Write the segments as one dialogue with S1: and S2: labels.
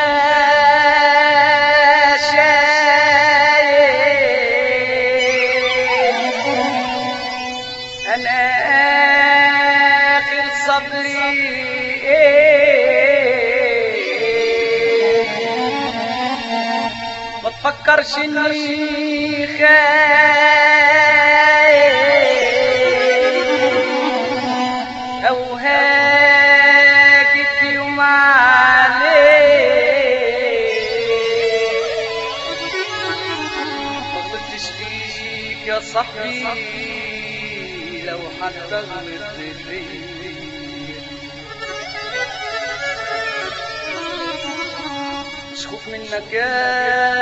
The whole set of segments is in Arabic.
S1: أنا آخر صبري ما تفكرش إني خايف أو هاجت يوم عليك ما غلطتش فيك يا صاحبي لو حتى غلطت فيا مش خوف منك يا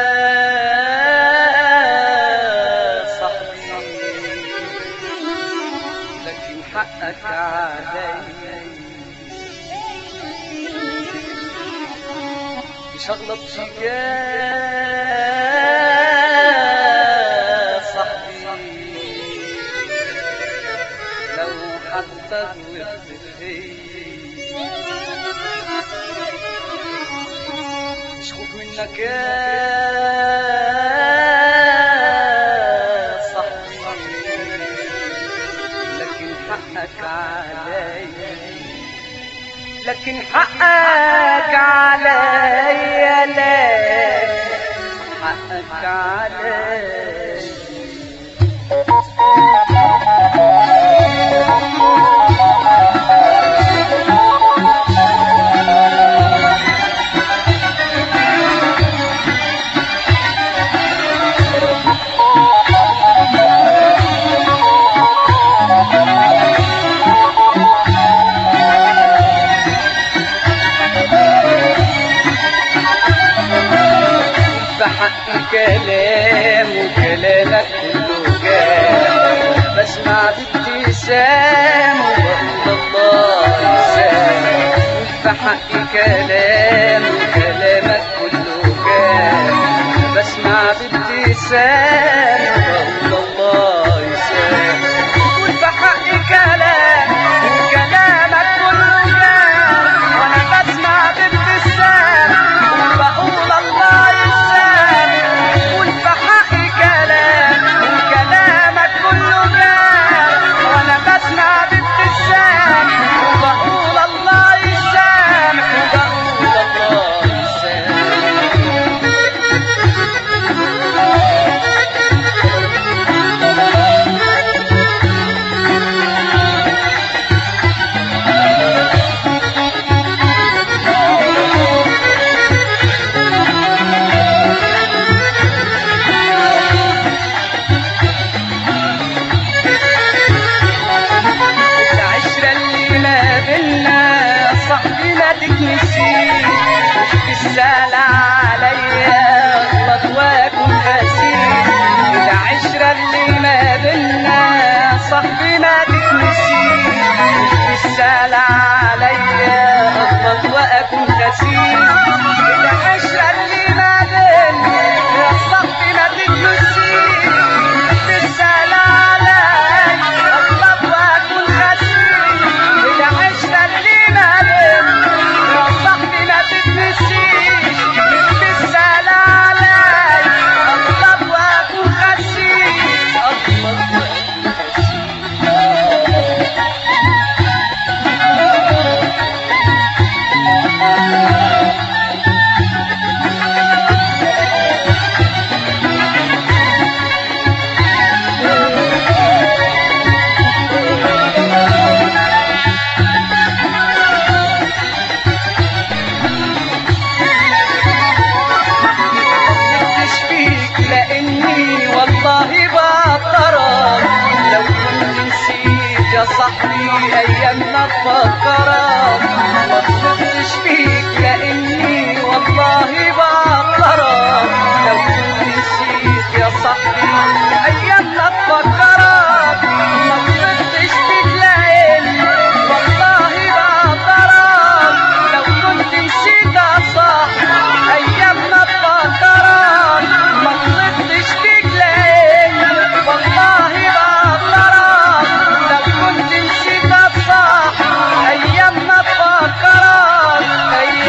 S1: صاحبي لكن حقك علي مش هغلط فيك يا صاحبي لو حتى غلطت فيا مش خوف منك يا صاحبي لكن حقك علي لكن حقك علي لا حقك علي كلام وكلامك كله كلام بسمع بابتسام وبقول الله يسامح في حقي كلام وكلامك كله كلام بسمع بابتسام وبقول الله يسامح في حقي كلام وكلامك كله كلام وانا بسمع بابتسام وبقول الله تسأل عليا اغلط واكون حسين العشرة اللي ما بينا صاحبي ما تتنسيش تسأل عليا اغلط واكون حسين العشرة اللي ما بينا يا صاحبي ما تتنسيش تسأل عليا اغلط واكون حسين العشرة اللي ما بينا يا صاحبي ما تتنسيش تسأل علي أطلب وأكون خسيس أطلب وأكون صاحبي ايامنا تفكرك ما تفكرش فيك لاني والله بقدرك لو كنت نسيت يا صاحبي ايامنا تفكرك ما تفكرش فيك لاني والله بقدرك لو كنت نسيت يا صاحبي ايامنا تفكرك ما تفكرش فيك لاني والله بقدرك كنت نسيت الصح ايام ما تفكرك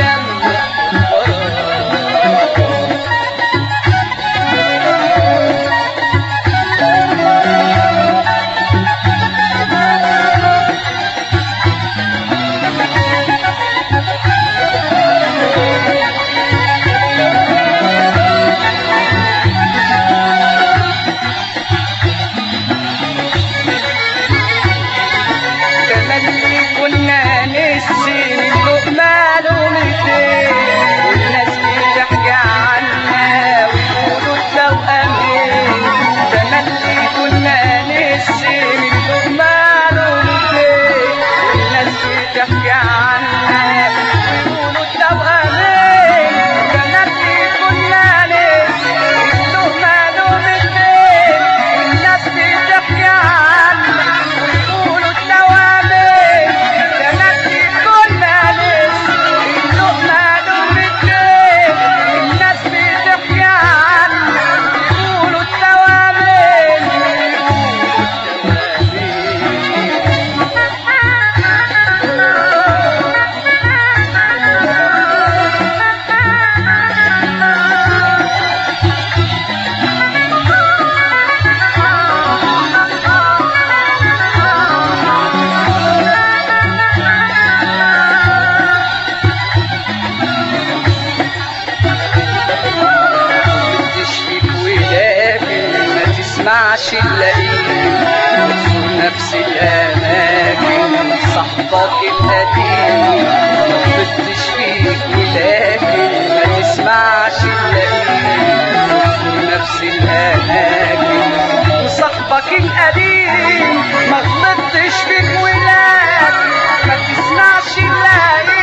S1: تسمعش اللاقين وتزور نفس الأماكن. صاحبك القديم مغلطتش فيك ولكن ما تسمعش اللاقين وتزور نفس الأماكن. صاحبك القديم مغلطتش فيك ولكن ما تسمعش اللاقين